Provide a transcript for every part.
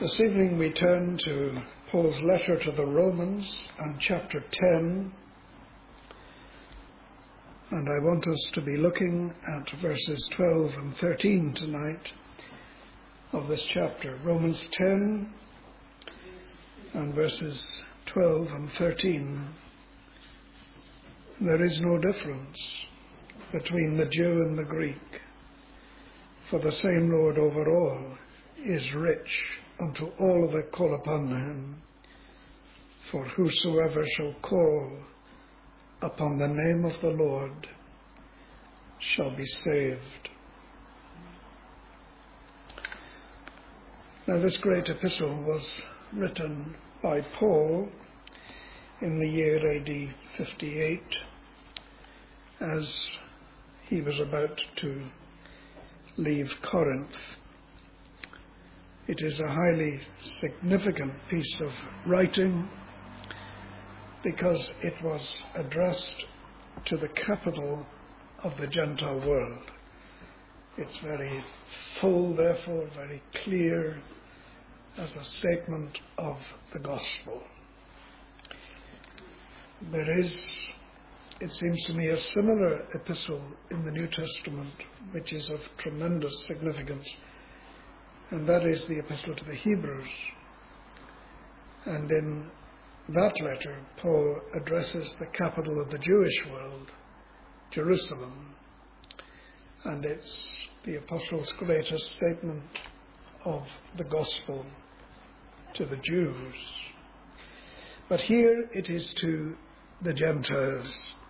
This evening we turn to Paul's letter to the Romans and chapter 10, and I want us to be looking at verses 12 and 13 tonight of this chapter. Romans 10 and verses 12 and 13. There is no difference between the Jew and the Greek, for the same Lord over all is rich unto all that call upon him. For whosoever shall call upon the name of the Lord shall be saved. Now this great epistle was written by Paul in the year AD 58 as he was about to leave Corinth. It is a highly significant piece of writing because it was addressed to the capital of the Gentile world. It's very full, therefore very clear as a statement of the gospel. There is, it seems to me, a similar epistle in the New Testament which is of tremendous significance, and that is the epistle to the Hebrews. And in that letter, Paul addresses the capital of the Jewish world, Jerusalem, and it's the apostle's greatest statement of the gospel to the Jews. But here it is to the Gentiles,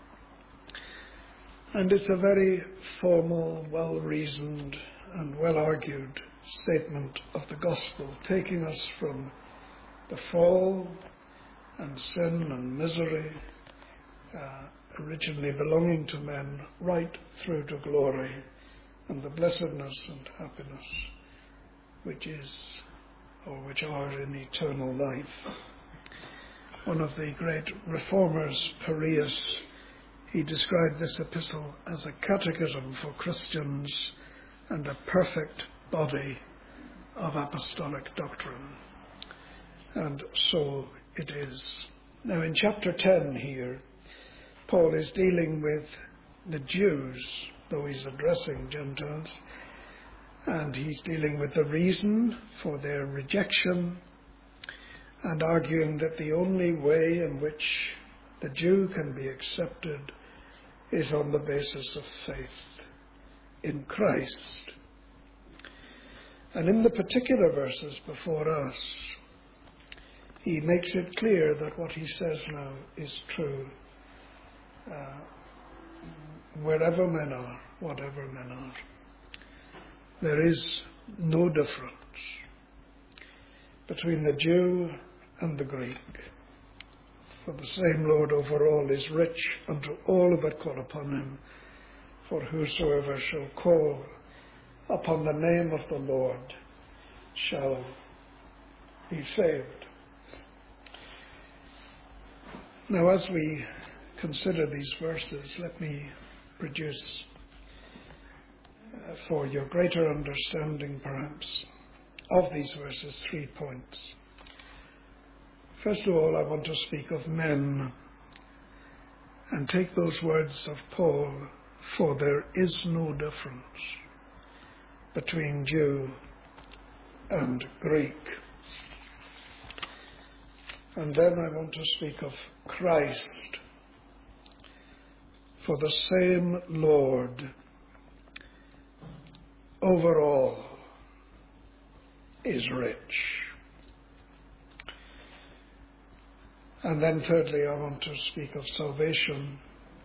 and it's a very formal, well-reasoned and well-argued statement of the gospel, taking us from the fall and sin and misery, originally belonging to men, right through to glory and the blessedness and happiness which are in eternal life. One of the great reformers, Parius, he described this epistle as a catechism for Christians and a perfect body of apostolic doctrine. And so it is. Now in chapter 10 here, Paul is dealing with the Jews, though he's addressing Gentiles, and he's dealing with the reason for their rejection and arguing that the only way in which the Jew can be accepted is on the basis of faith in Christ. And in the particular verses before us, he makes it clear that what he says now is true. Wherever men are, whatever men are, there is no difference between the Jew and the Greek. For the same Lord over all is rich unto all that call upon him. For whosoever shall call upon the name of the Lord shall be saved. Now, as we consider these verses, let me produce for your greater understanding, perhaps, of these verses 3 points. First of all, I want to speak of men and take those words of Paul, for there is no difference between Jew and Greek. And then I want to speak of Christ, for the same Lord over all is rich. And then thirdly, I want to speak of salvation,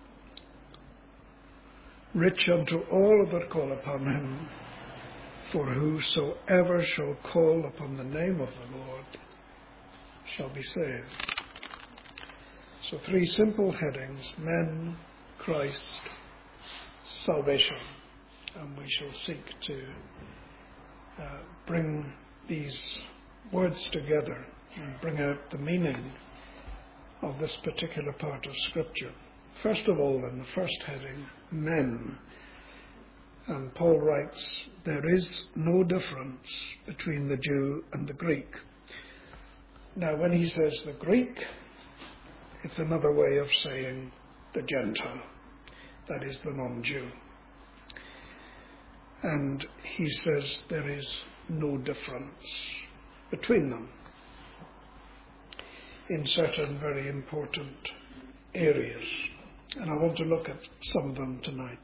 rich unto all that call upon him, for whosoever shall call upon the name of the Lord shall be saved. So 3 simple headings: men, Christ, salvation. And we shall seek to bring these words together and bring out the meaning of this particular part of Scripture. First of all, in the first heading, men. And Paul writes, there is no difference between the Jew and the Greek. Now, when he says the Greek, it's another way of saying the Gentile, that is the non-Jew. And he says there is no difference between them in certain very important areas. And I want to look at some of them tonight.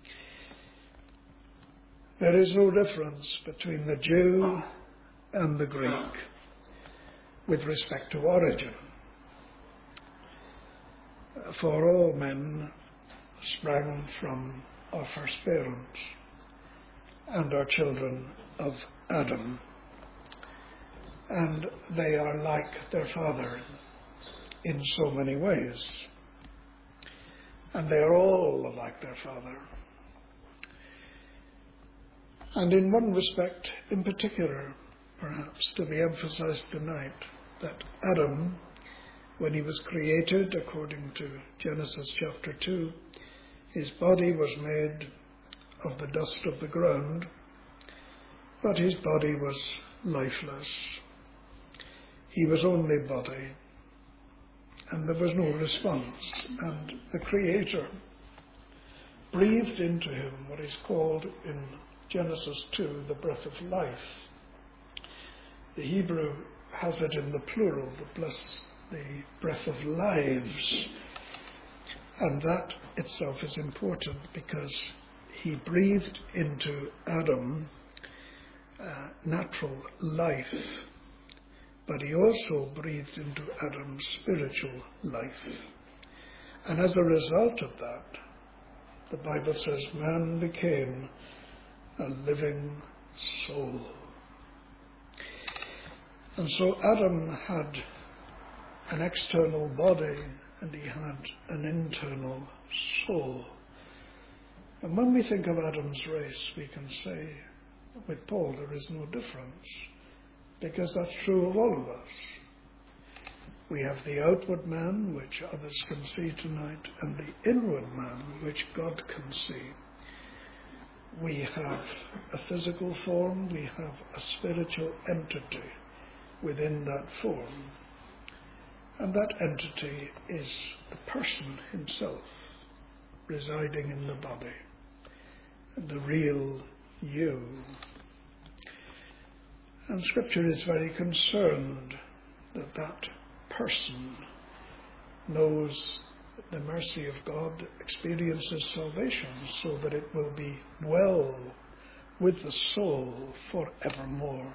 There is no difference between the Jew and the Greek with respect to origin. For all men sprang from our first parents and are children of Adam, and they are like their father in so many ways, and they are all like their father. And in one respect in particular, perhaps to be emphasized tonight, that Adam, when he was created, according to Genesis chapter 2, his body was made of the dust of the ground, but his body was lifeless. He was only body, and there was no response. And the Creator breathed into him what is called in Genesis 2 the breath of life. The Hebrew has it in the plural, the breath of lives. And that itself is important because he breathed into Adam natural life, but he also breathed into Adam's spiritual life. And as a result of that, the Bible says man became a living soul. And so Adam had an external body and he had an internal soul. And when we think of Adam's race, we can say, with Paul, there is no difference, because that's true of all of us. We have the outward man, which others can see tonight, and the inward man, which God can see. We have a physical form, we have a spiritual entity within that form. And that entity is the person himself, residing in the body, the real you. And Scripture is very concerned that that person knows the mercy of God, experiences salvation, so that it will be well with the soul forevermore.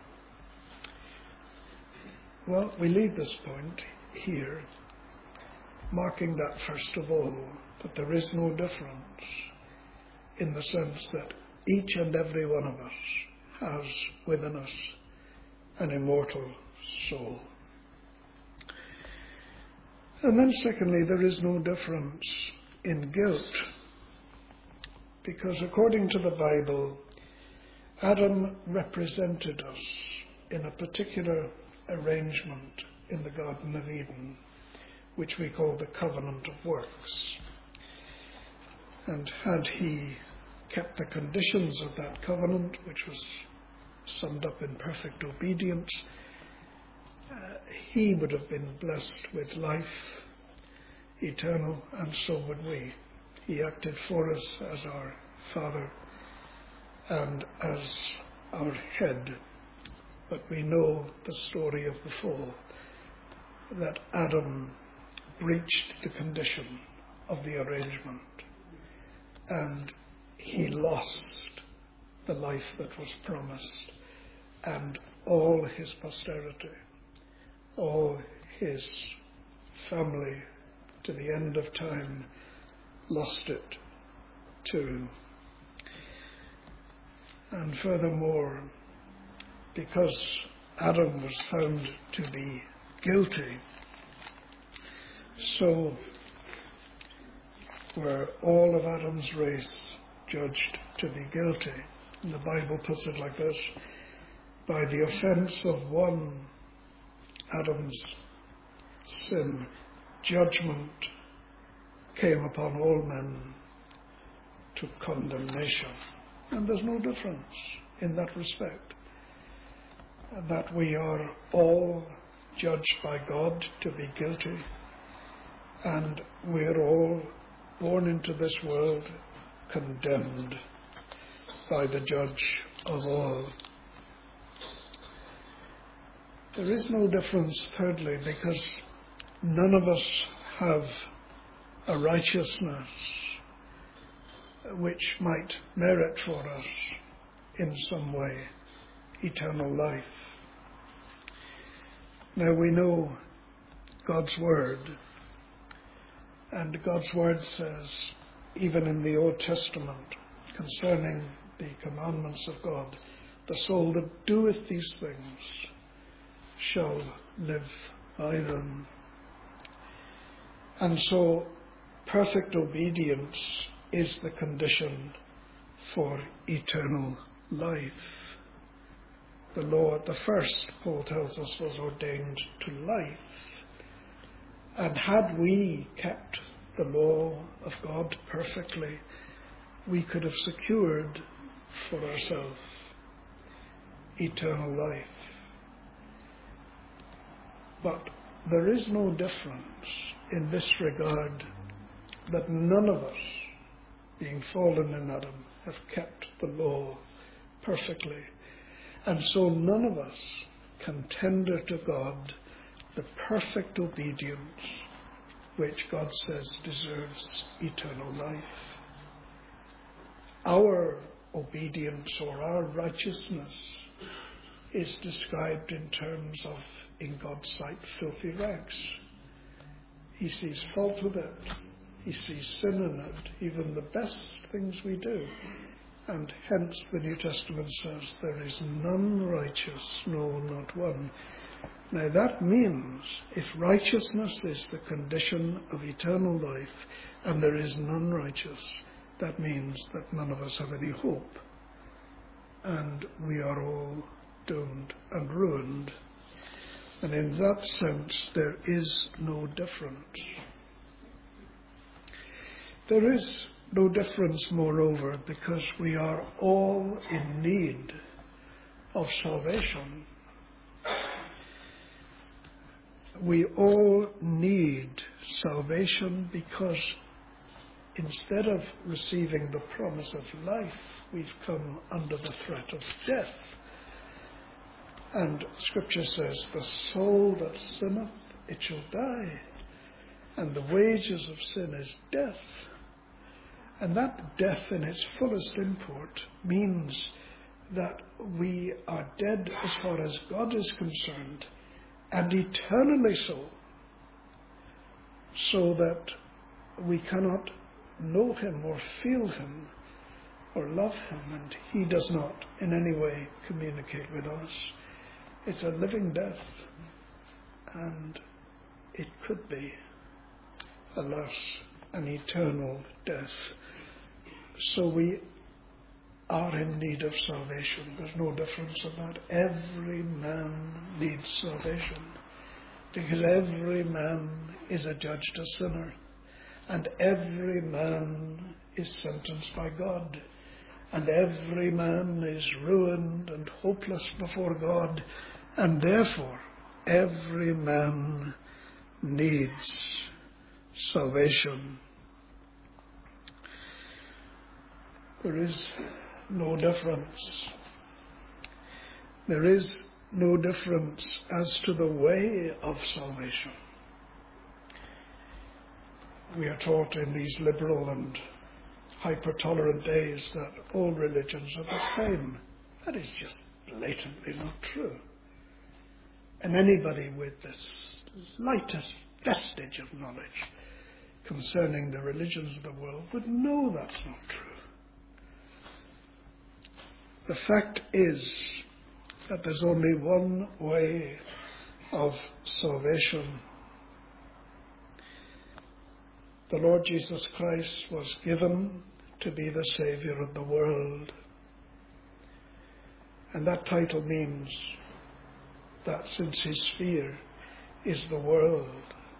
Well, we leave this point here, marking that first of all, that there is no difference in the sense that each and every one of us has within us an immortal soul. And then secondly, there is no difference in guilt, because according to the Bible, Adam represented us in a particular arrangement in the Garden of Eden, which we call the covenant of works. And had he kept the conditions of that covenant, which was summed up in perfect obedience, he would have been blessed with life eternal, and so would we. He acted for us as our Father and as our head. But we know the story of the fall, that Adam breached the condition of the arrangement, and he lost the life that was promised, and all his posterity, all his family to the end of time lost it too. And furthermore, because Adam was found to be guilty, so were all of Adam's race judged to be guilty. And the Bible puts it like this: by the offense of one, Adam's sin, judgment came upon all men to condemnation. And there's no difference in that respect. That we are all judged by God to be guilty, and we're all born into this world condemned by the judge of all. There is no difference, thirdly, because none of us have a righteousness which might merit for us in some way eternal life. Now we know God's Word, and God's Word says, even in the Old Testament, concerning the commandments of God, the soul that doeth these things shall live by them. And so perfect obedience is the condition for eternal life. The law at the first, Paul tells us, was ordained to life. And had we kept the law of God perfectly, we could have secured for ourselves eternal life. But there is no difference in this regard, that none of us, being fallen in Adam, have kept the law perfectly. And so none of us can tender to God the perfect obedience which God says deserves eternal life. Our obedience or our righteousness is described in terms of, in God's sight, filthy rags. He sees fault with it. He sees sin in it, even the best things we do. And hence the New Testament says, there is none righteous, no, not one. Now that means, if righteousness is the condition of eternal life, and there is none righteous, that means that none of us have any hope. And we are all doomed and ruined. And in that sense, there is no difference. There is no difference, moreover, because we are all in need of salvation. We all need salvation because instead of receiving the promise of life, we've come under the threat of death. And Scripture says, the soul that sinneth, it shall die. And the wages of sin is death. And that death in its fullest import means that we are dead as far as God is concerned, and eternally so, so that we cannot know him or feel him or love him, and he does not in any way communicate with us. It's a living death, and it could be, alas, an eternal death. So we are in need of salvation. There's no difference in that. Every man needs salvation, because every man is adjudged a sinner, and every man is sentenced by God, and every man is ruined and hopeless before God, and therefore every man needs salvation. There is no difference. There is no difference as to the way of salvation. We are taught in these liberal and hyper-tolerant days that all religions are the same. That is just blatantly not true. And anybody with the slightest vestige of knowledge concerning the religions of the world would know that's not true. The fact is that there's only one way of salvation. The Lord Jesus Christ was given to be the Saviour of the world. And that title means that since his sphere is the world,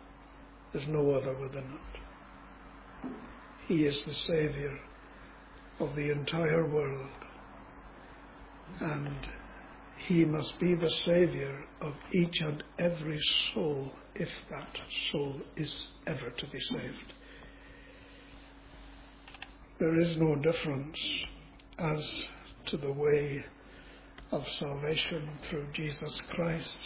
there's no other within it. He is the Saviour of the entire world. And he must be the Saviour of each and every soul, if that soul is ever to be saved. There is no difference as to the way of salvation through Jesus Christ,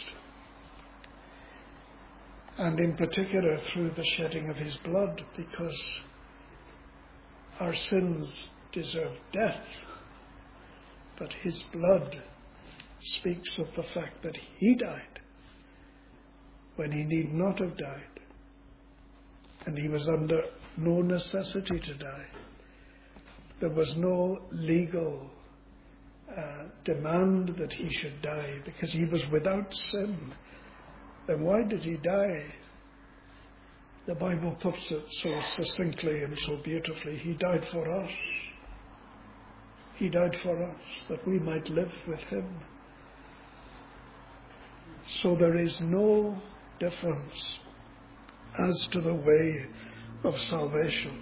and in particular through the shedding of his blood, because our sins deserve death, but his blood speaks of the fact that he died when he need not have died, and he was under no necessity to die. There was no legal demand that he should die because he was without sin. Then why did he die? The Bible puts it so succinctly and so beautifully. He died for us. He died for us that we might live with him. So there is no difference as to the way of salvation.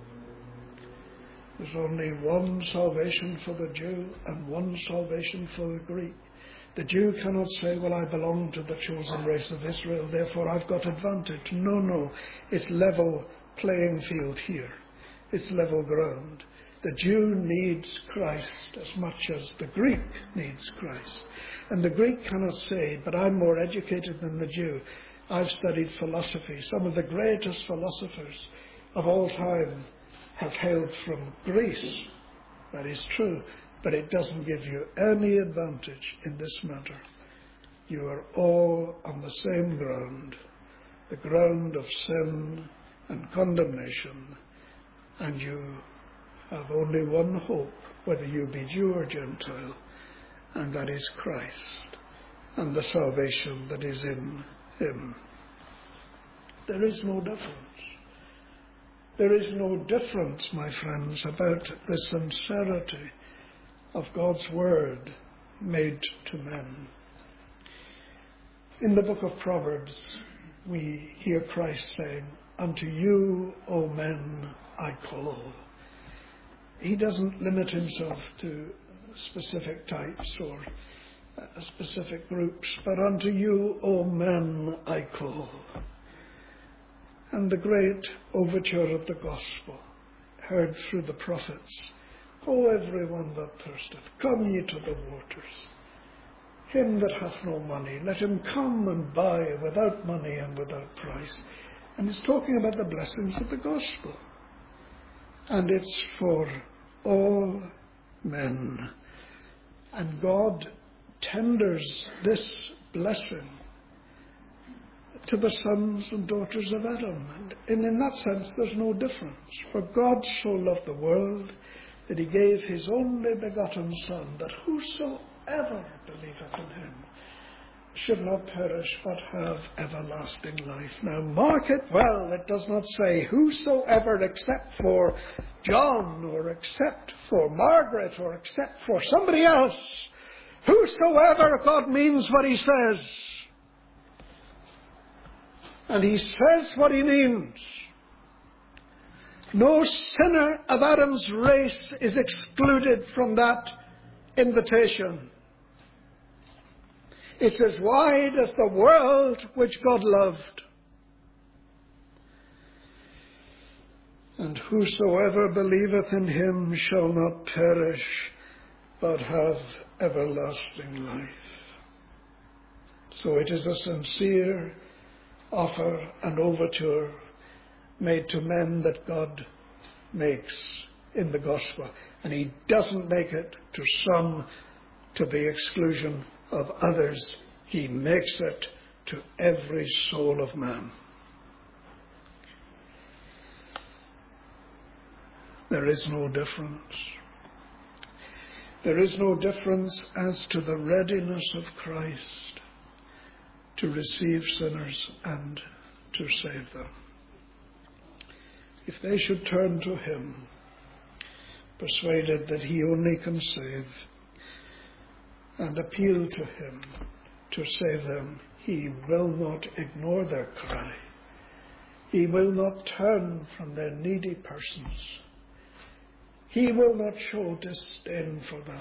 There's only one salvation for the Jew and one salvation for the Greek. The Jew cannot say, well, I belong to the chosen race of Israel, therefore I've got advantage. No. It's level playing field here. It's level ground. The Jew needs Christ as much as the Greek needs Christ. And the Greek cannot say, but I'm more educated than the Jew. I've studied philosophy. Some of the greatest philosophers of all time have hailed from Greece. That is true. But it doesn't give you any advantage in this matter. You are all on the same ground, the ground of sin and condemnation, and you have only one hope, whether you be Jew or Gentile, and that is Christ and the salvation that is in him. There is no difference. There is no difference, my friends, about the sincerity of God's word made to men. In the book of Proverbs, we hear Christ saying, unto you, O men, I call. He doesn't limit himself to specific types or specific groups, but unto you, O men, I call. And the great overture of the gospel, heard through the prophets, O everyone that thirsteth, come ye to the waters. Him that hath no money, let him come and buy without money and without price. And it's talking about the blessings of the gospel. And it's for all men. And God tenders this blessing to the sons and daughters of Adam. And in that sense, there's no difference. For God so loved the world that he gave his only begotten Son, that whosoever believeth in him should not perish, but have everlasting life. Now mark it well, it does not say whosoever except for John, or except for Margaret, or except for somebody else. Whosoever, God means what he says. And he says what he means. No sinner of Adam's race is excluded from that invitation. It's as wide as the world which God loved. And whosoever believeth in him shall not perish, but have everlasting life. So it is a sincere offer and overture made to men that God makes in the gospel. And he doesn't make it to some to the exclusion of others. He makes it to every soul of man. There is no difference. There is no difference as to the readiness of Christ to receive sinners and to save them. If they should turn to him, persuaded that he only can save, and appeal to him to save them, he will not ignore their cry. He will not turn from their needy persons. He will not show disdain for them,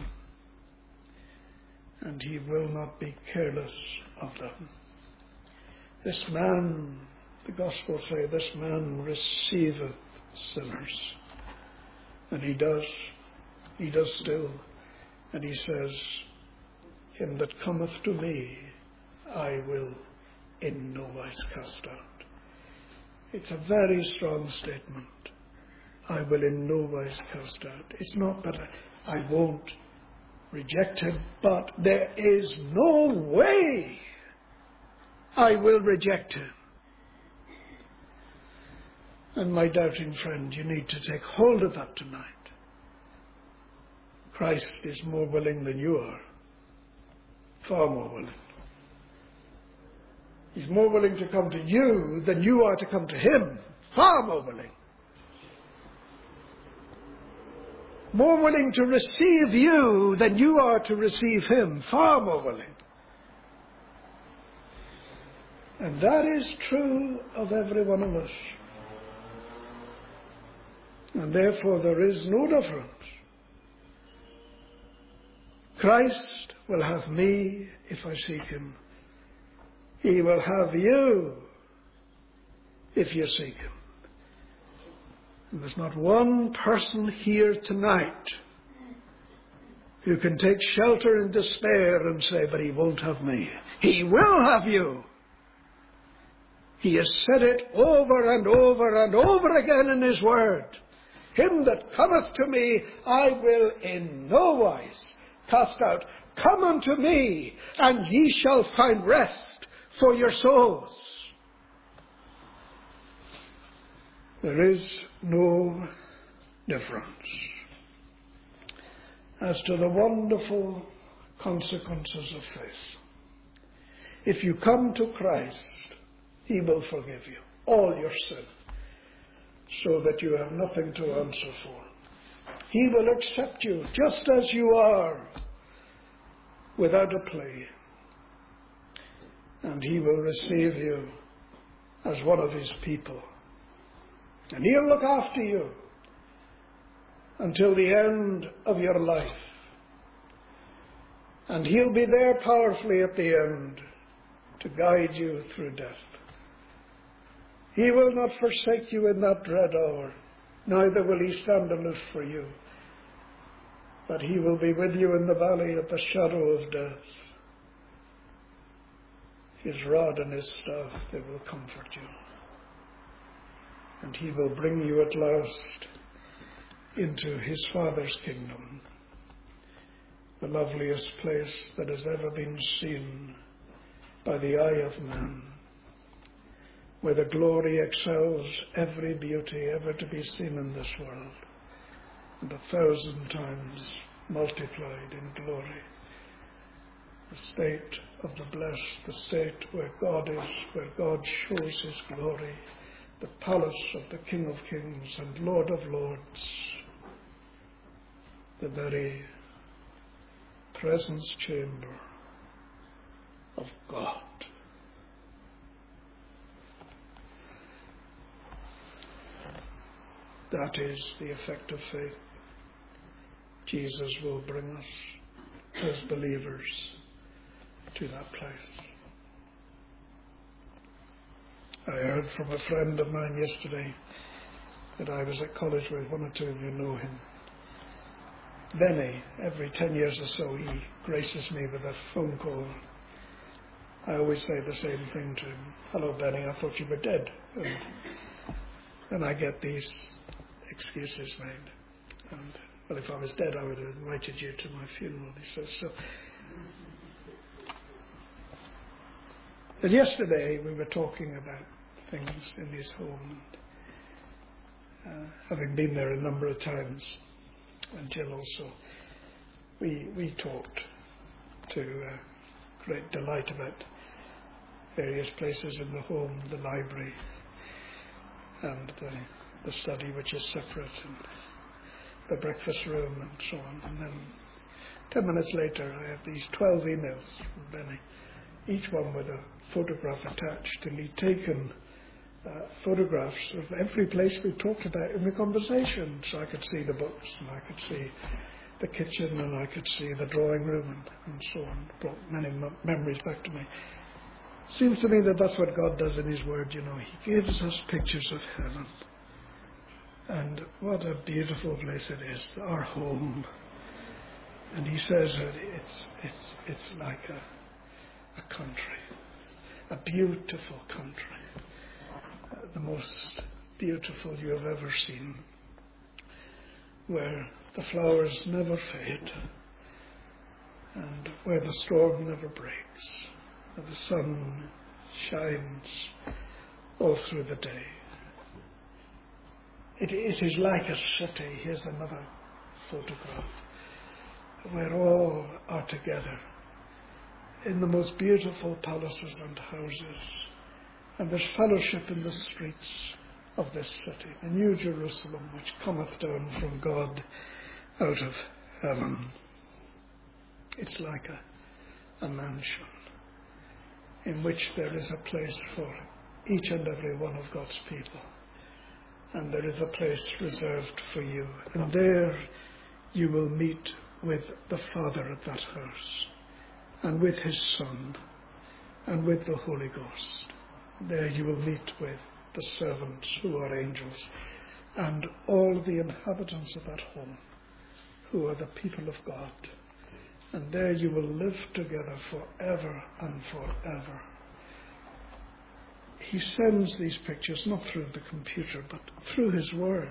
and he will not be careless of them. This man, the Gospels say, this man receiveth sinners. And he does still. And he says, him that cometh to me, I will in no wise cast out. It's a very strong statement. I will in no wise cast out. It's not that I won't reject him, but there is no way I will reject him. And my doubting friend, you need to take hold of that tonight. Christ is more willing than you are. Far more willing. He's more willing to come to you than you are to come to him. Far more willing. More willing to receive you than you are to receive him. Far more willing. And that is true of every one of us. And therefore there is no difference. Christ will have me if I seek him. He will have you if you seek him. And there's not one person here tonight who can take shelter in despair and say, but he won't have me. He will have you. He has said it over and over and over again in his word. Him that cometh to me, I will in no wise cast out. Come unto me, and ye shall find rest for your souls. There is no difference as to the wonderful consequences of faith. If you come to Christ, he will forgive you all your sin, so that you have nothing to answer for. He will accept you just as you are, without a plea. And he will receive you as one of his people. And he'll look after you until the end of your life. And he'll be there powerfully at the end to guide you through death. He will not forsake you in that dread hour, neither will he stand aloof for you. But he will be with you in the valley of the shadow of death. His rod and his staff, they will comfort you. And he will bring you at last into his Father's kingdom, the loveliest place that has ever been seen by the eye of man, where the glory excels every beauty ever to be seen in this world, and 1,000 times multiplied in glory. The state of the blessed, the state where God is, where God shows his glory, the palace of the King of Kings and Lord of Lords, the very presence chamber of God. That is the effect of faith. Jesus will bring us as believers to that place. I heard from a friend of mine yesterday that I was at college with. One or two of you know him. Benny, every 10 years or so, he graces me with a phone call. I always say the same thing to him. Hello, Benny, I thought you were dead. And I get these excuses made. And, well, if I was dead, I would have invited you to my funeral, he says. So. But yesterday we were talking about things in his home, and having been there a number of times, and Jill also, we talked to great delight about various places in the home, the library, and the study, which is separate, and the breakfast room, and so on. And then 10 minutes later, I have these 12 emails from Benny, each one with a photograph attached, and he'd taken photographs of every place we talked about in the conversation. So I could see the books, and I could see the kitchen, and I could see the drawing room, and so on. Brought many memories back to me. Seems to me that that's what God does in His Word, you know. He gives us pictures of heaven. And what a beautiful place it is, our home. And He says that it's like a country, a beautiful country, the most beautiful you have ever seen, where the flowers never fade, and where the storm never breaks, where the sun shines all through the day. It is like a city. Here's another photograph, where all are together in the most beautiful palaces and houses, and there's fellowship in the streets of this city, the New Jerusalem, which cometh down from God out of heaven. It's like a mansion in which there is a place for each and every one of God's people. And there is a place reserved for you. And there you will meet with the Father at that house, and with His Son, and with the Holy Ghost. There you will meet with the servants who are angels, and all the inhabitants of that home who are the people of God. And there you will live together forever and forever. He sends these pictures not through the computer, but through His Word.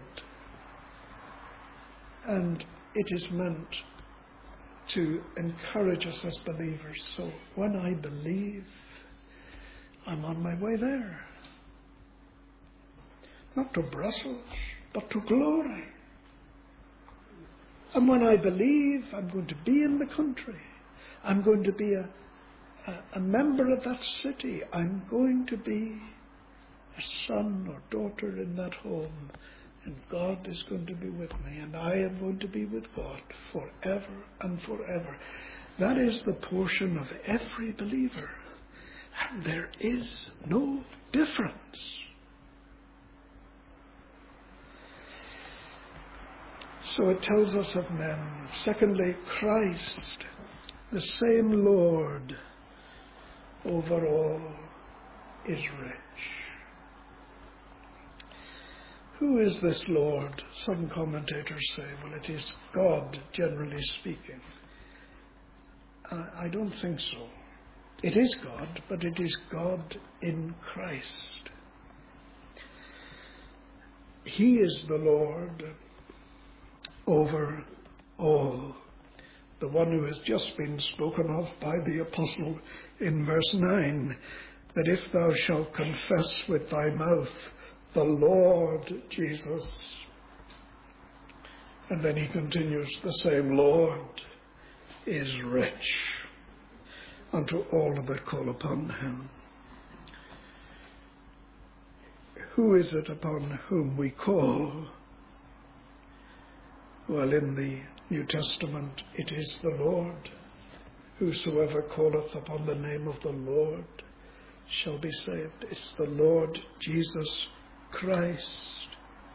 And it is meant to encourage us as believers. So when I believe, I'm on my way there. Not to Brussels, but to glory. And when I believe, I'm going to be in the country. I'm going to be a member of that city. I'm going to be a son or daughter in that home. And God is going to be with me. And I am going to be with God forever and forever. That is the portion of every believer. And there is no difference. So it tells us of men. Secondly, Christ, the same Lord over all, is rich. Who is this Lord? Some commentators say, well, it is God, generally speaking. I don't think so. It is God, but it is God in Christ. He is the Lord over all, the one who has just been spoken of by the apostle in verse 9, that if thou shalt confess with thy mouth the Lord Jesus, and then he continues, the same Lord is rich unto all that call upon him. Who is it upon whom we call? Well, in the New Testament, it is the Lord. Whosoever calleth upon the name of the Lord shall be saved. It's the Lord Jesus Christ.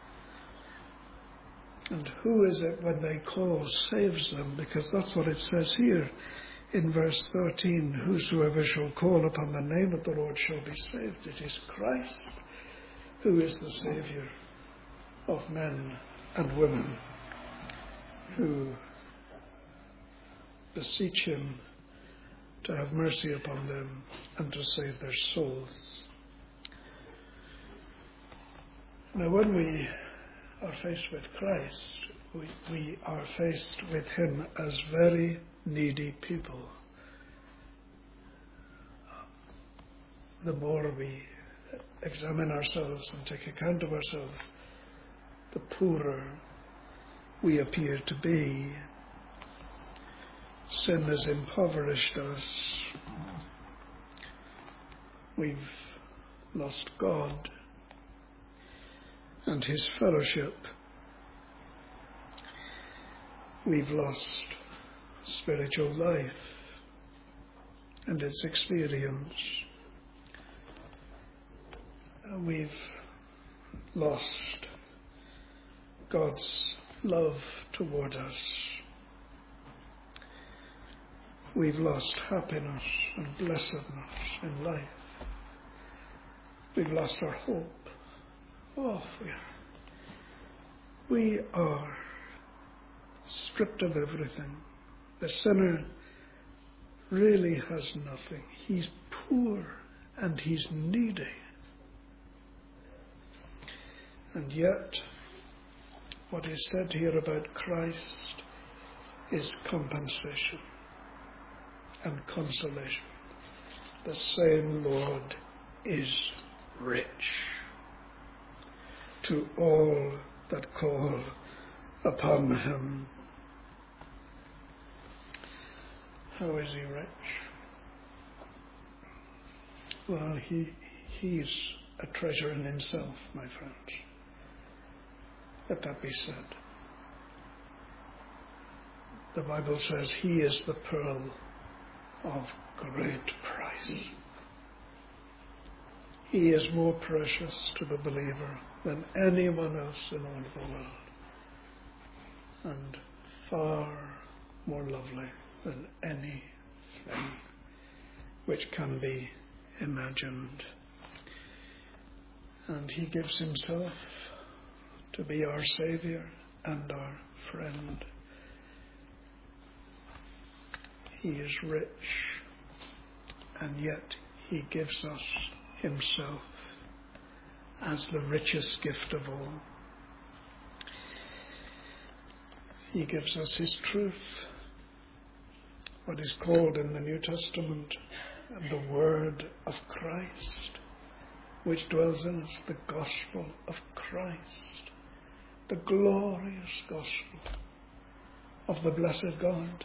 And who is it when they call saves them? Because that's what it says here in verse 13. Whosoever shall call upon the name of the Lord shall be saved. It is Christ who is the Saviour of men and women who beseech him to have mercy upon them and to save their souls. Now, when we are faced with Christ, we are faced with him as very needy people. The more we examine ourselves and take account of ourselves, the poorer we appear to be. Sin has impoverished us. We've lost God and his fellowship. We've lost spiritual life and its experience. we've lost God's love toward us. We've lost happiness and blessedness in life. We've lost our hope. Oh, we are stripped of everything. The sinner really has nothing. He's poor and he's needy. And yet, what is said here about Christ is compensation and consolation. The same Lord is rich to all that call upon him. How is he rich? Well, he's a treasure in himself, my friends. Let that be said. The Bible says he is the pearl of great price. He is more precious to the believer than anyone else in all the world, and far more lovely than anything which can be imagined. And he gives himself to be our Saviour and our friend. He is rich, and yet he gives us himself as the richest gift of all. He gives us his truth, what is called in the New Testament the Word of Christ, which dwells in us, the gospel of Christ, the glorious gospel of the blessed God.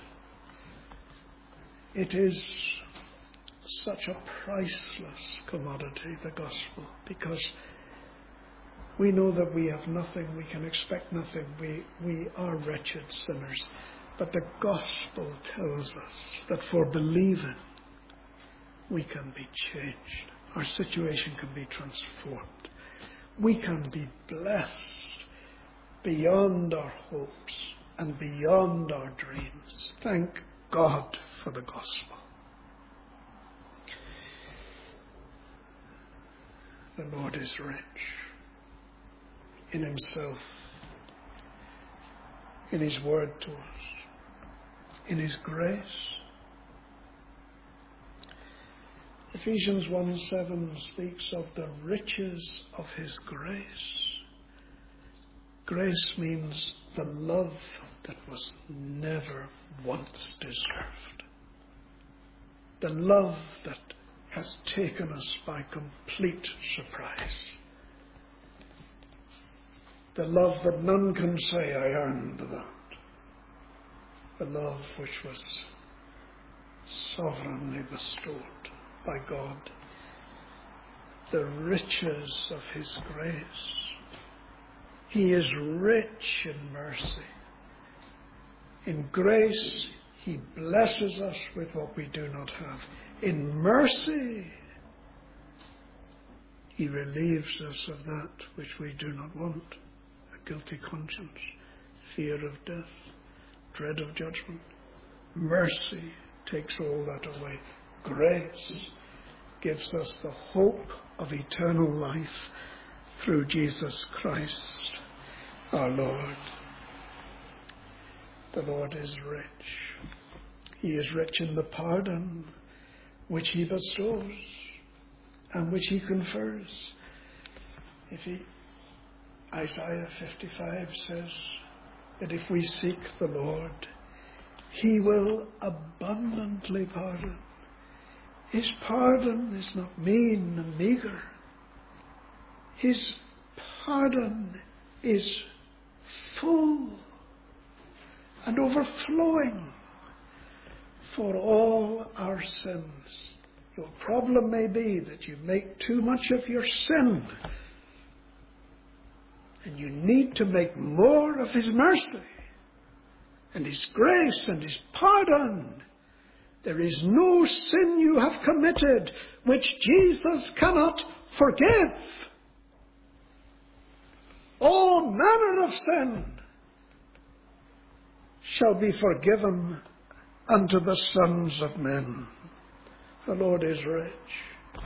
It is such a priceless commodity, the gospel, because we know that we have nothing, we can expect nothing, we are wretched sinners. But the gospel tells us that for believing, we can be changed. Our situation can be transformed. We can be blessed beyond our hopes and beyond our dreams. Thank God for the gospel. The Lord is rich in himself, in his word to us, in his grace. Ephesians 1:7 speaks of the riches of his grace. Grace means the love that was never once deserved. The love that has taken us by complete surprise. The love that none can say, I earned that. The love which was sovereignly bestowed by God. The riches of his grace. He is rich in mercy. In grace, he blesses us with what we do not have. In mercy, he relieves us of that which we do not want. A guilty conscience, fear of death, dread of judgment. Mercy takes all that away. Grace gives us the hope of eternal life through Jesus Christ, our Lord. The Lord is rich. He is rich in the pardon which he bestows and which he confers. Isaiah 55 says that if we seek the Lord, he will abundantly pardon. His pardon is not mean and meager. His pardon is full and overflowing for all our sins. Your problem may be that you make too much of your sin, and you need to make more of his mercy and his grace and his pardon. There is no sin you have committed which Jesus cannot forgive. all manner of sin shall be forgiven unto the sons of men. The Lord is rich.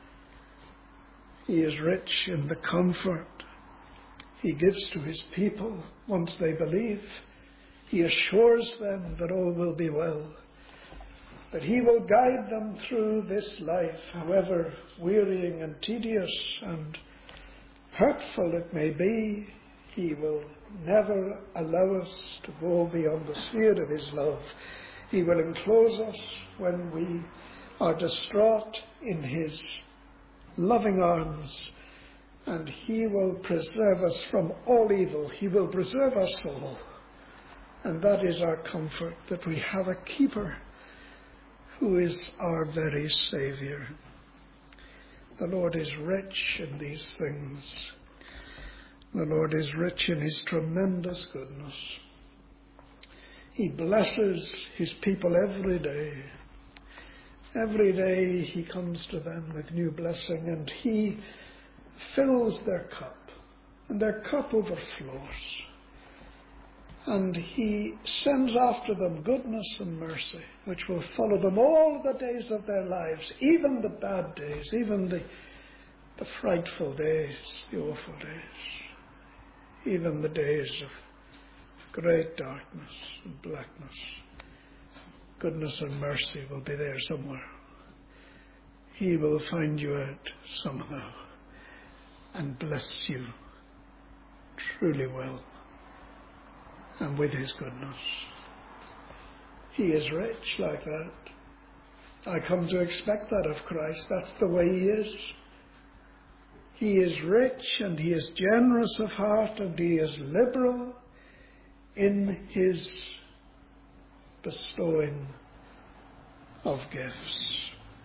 He is rich in the comfort He gives to His people once they believe. He assures them that all will be well, that He will guide them through this life, however wearying and tedious and hurtful it may be. He will never allow us to go beyond the sphere of His love. He will enclose us when we are distraught in His loving arms, and He will preserve us from all evil. He will preserve our soul. And that is our comfort, that we have a keeper who is our very Saviour. The Lord is rich in these things. The Lord is rich in His tremendous goodness. He blesses His people every day. Every day He comes to them with new blessing, and He fills their cup, and their cup overflows. And He sends after them goodness and mercy, which will follow them all the days of their lives, even the bad days, even the frightful days, the awful days, even the days of great darkness and blackness. Goodness and mercy will be there somewhere. He will find you out somehow and bless you truly well, and with His goodness. He is rich like that. I come to expect that of Christ. That's the way He is. He is rich, and He is generous of heart, and He is liberal in His bestowing of gifts.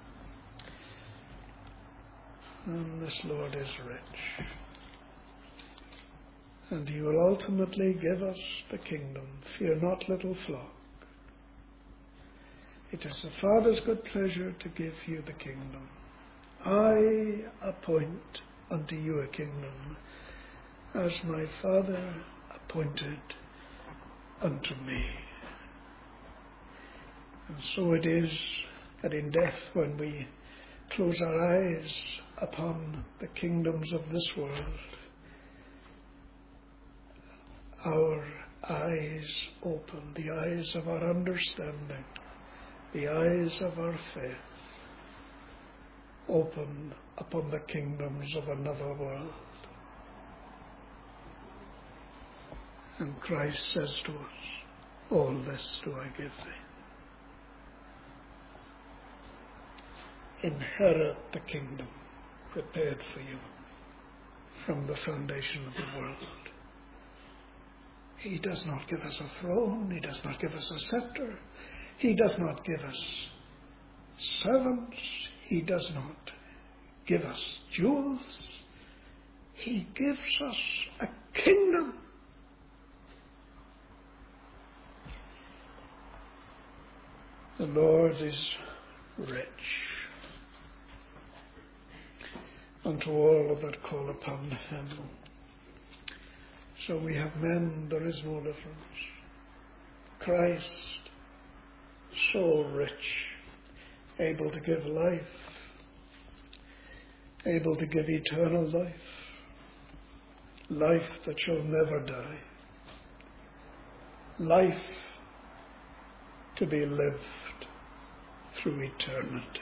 And this Lord is rich. And He will ultimately give us the kingdom. Fear not, little flock. It is the Father's good pleasure to give you the kingdom. I appoint unto you a kingdom, as my Father appointed unto me. And so it is that in death, when we close our eyes upon the kingdoms of this world, our eyes open, the eyes of our understanding, the eyes of our faith, open upon the kingdoms of another world. And Christ says to us, all this do I give thee. Inherit the kingdom prepared for you from the foundation of the world. He does not give us a throne. He does not give us a scepter. He does not give us servants. He does not give us jewels. He gives us a kingdom. The Lord is rich unto all that call upon Him. So we have men, there is no difference. Christ, so rich, able to give life, able to give eternal life, life that shall never die, life to be lived through eternity,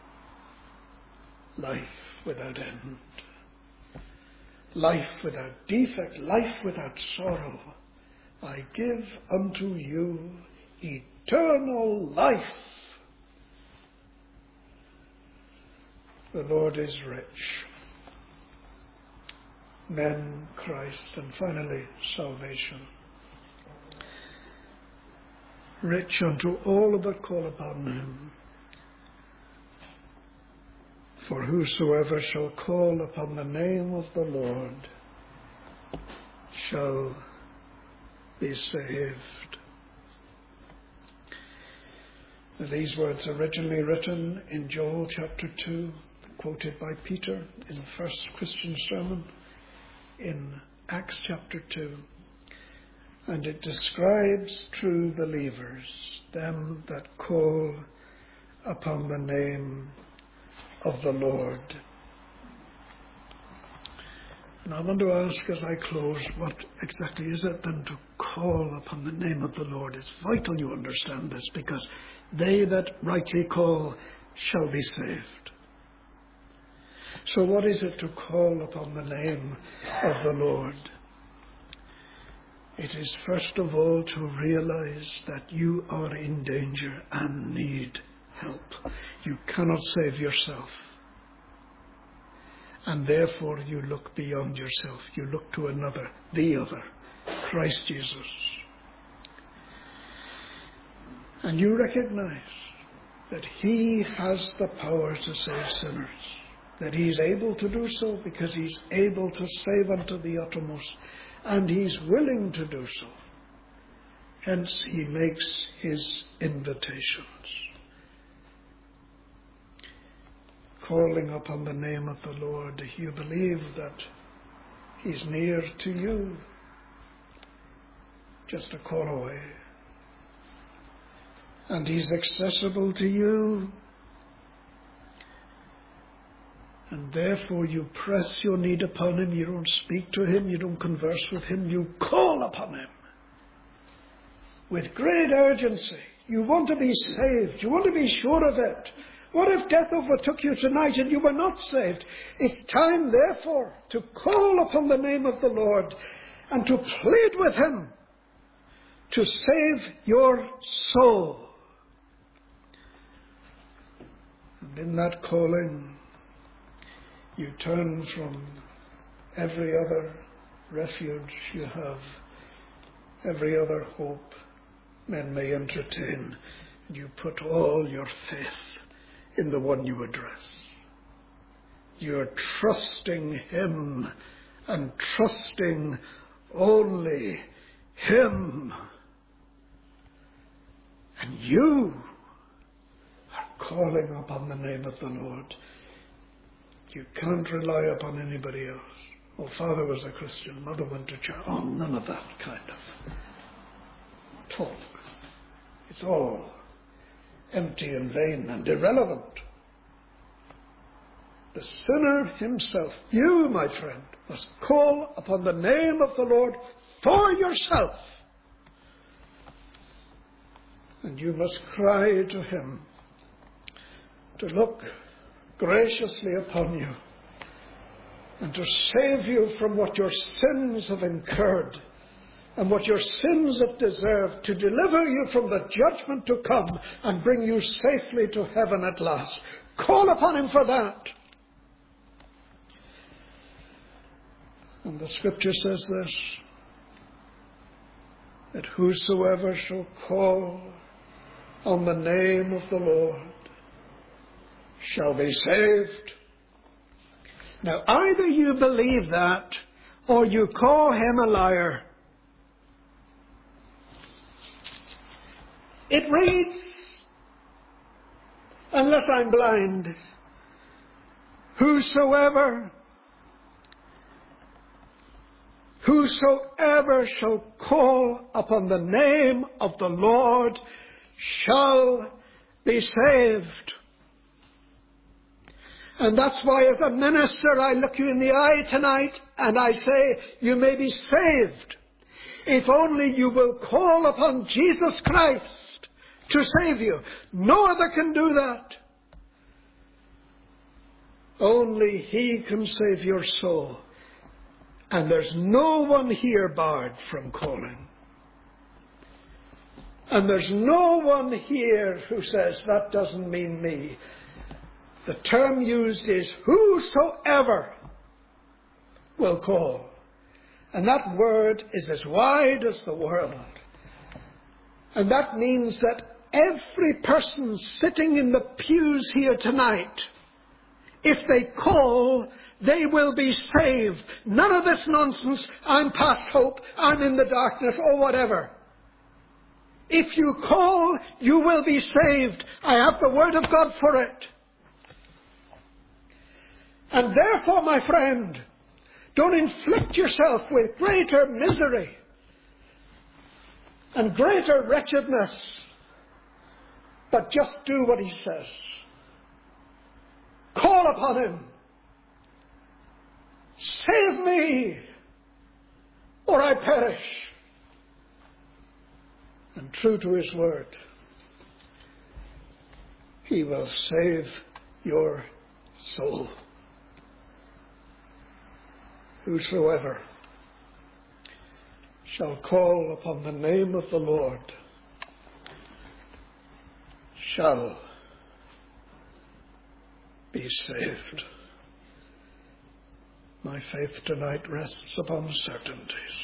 life without end, life without defect, life without sorrow. I give unto you eternal life. The Lord is rich. Men, Christ, and finally salvation. Rich unto all that call upon Him. For whosoever shall call upon the name of the Lord shall be saved. These words originally written in Joel chapter 2, quoted by Peter in the first Christian sermon, in Acts chapter 2. And it describes true believers, them that call upon the name of the Lord. And I want to ask as I close, what exactly is it then to call upon the name of the Lord? It's vital you understand this, because they that rightly call shall be saved. So what is it to call upon the name of the Lord? It is first of all to realize that you are in danger and need help. You cannot save yourself. And therefore you look beyond yourself. You look to another, the other, Christ Jesus. And you recognize that he has the power to save sinners. That he's able to do so because he's able to save unto the uttermost. And he's willing to do so. Hence he makes his invitations. Calling upon the name of the Lord, you believe that he's near to you, just a call away. And he's accessible to you. And therefore you press your need upon him. You don't speak to him. You don't converse with him. You call upon him with great urgency. You want to be saved. You want to be sure of it. What if death overtook you tonight and you were not saved? It's time, therefore, to call upon the name of the Lord and to plead with him to save your soul. And in that calling, you turn from every other refuge you have, every other hope men may entertain, and you put all your faith in the one you address. You're trusting him and trusting only him. And you are calling upon the name of the Lord. You can't rely upon anybody else. Oh, father was a Christian, mother went to church. Oh, none of that kind of talk. It's all empty and vain and irrelevant. The sinner himself, you, my friend, must call upon the name of the Lord for yourself. And you must cry to him to look graciously upon you and to save you from what your sins have incurred and what your sins have deserved, to deliver you from the judgment to come and bring you safely to heaven at last. Call upon him for that. And the scripture says this, that whosoever shall call on the name of the Lord shall be saved. Now, either you believe that or you call him a liar. It reads, unless I'm blind, whosoever shall call upon the name of the Lord shall be saved. And that's why as a minister I look you in the eye tonight and I say, you may be saved if only you will call upon Jesus Christ to save you. No other can do that. Only he can save your soul. And there's no one here barred from calling. And there's no one here who says, that doesn't mean me. The term used is whosoever will call. And that word is as wide as the world. And that means that every person sitting in the pews here tonight, if they call, they will be saved. None of this nonsense, I'm past hope, I'm in the darkness, or whatever. If you call, you will be saved. I have the word of God for it. And therefore, my friend, Don't inflict yourself with greater misery and greater wretchedness, but just do what he says. Call upon him. Save me, or I perish. And true to his word, he will save your soul. Whosoever shall call upon the name of the Lord shall be saved. My faith tonight rests upon certainties,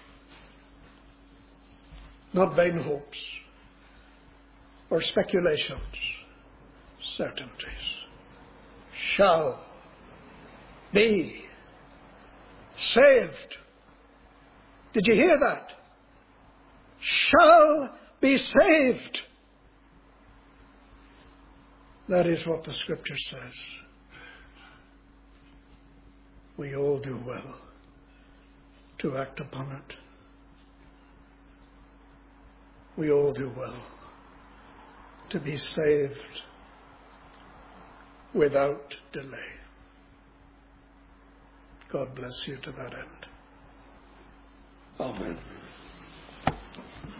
not vain hopes or speculations. Certainties. Shall be saved. Did you hear that? Shall be saved. That is what the Scripture says. We all do well to act upon it. We all do well to be saved without delay. God bless you to that end. Amen.